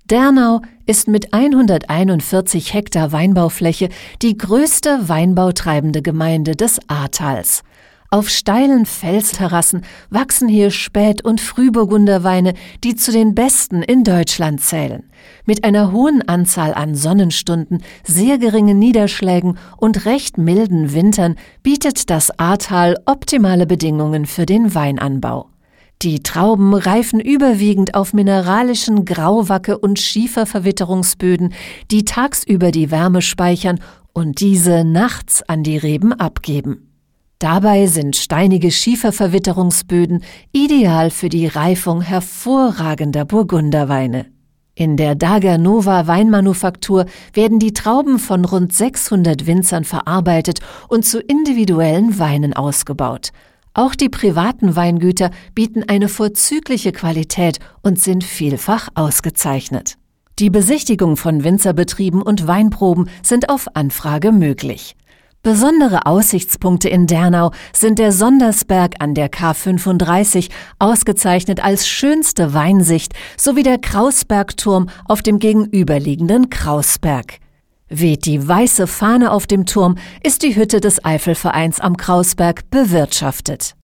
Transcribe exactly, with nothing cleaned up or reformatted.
Dernau ist mit hunderteinundvierzig Hektar Weinbaufläche die größte weinbautreibende Gemeinde des Ahrtals. Auf steilen Felsterrassen wachsen hier Spät- und Frühburgunderweine, die zu den besten in Deutschland zählen. Mit einer hohen Anzahl an Sonnenstunden, sehr geringen Niederschlägen und recht milden Wintern bietet das Ahrtal optimale Bedingungen für den Weinanbau. Die Trauben reifen überwiegend auf mineralischen Grauwacke- und Schieferverwitterungsböden, die tagsüber die Wärme speichern und diese nachts an die Reben abgeben. Dabei sind steinige Schieferverwitterungsböden ideal für die Reifung hervorragender Burgunderweine. In der Daganova Weinmanufaktur werden die Trauben von rund sechshundert Winzern verarbeitet und zu individuellen Weinen ausgebaut. Auch die privaten Weingüter bieten eine vorzügliche Qualität und sind vielfach ausgezeichnet. Die Besichtigung von Winzerbetrieben und Weinproben sind auf Anfrage möglich. Besondere Aussichtspunkte in Dernau sind der Sondersberg an der K fünfunddreißig, ausgezeichnet als schönste Weinsicht, sowie der Krausbergturm auf dem gegenüberliegenden Krausberg. Weht die weiße Fahne auf dem Turm, ist die Hütte des Eifelvereins am Krausberg bewirtschaftet.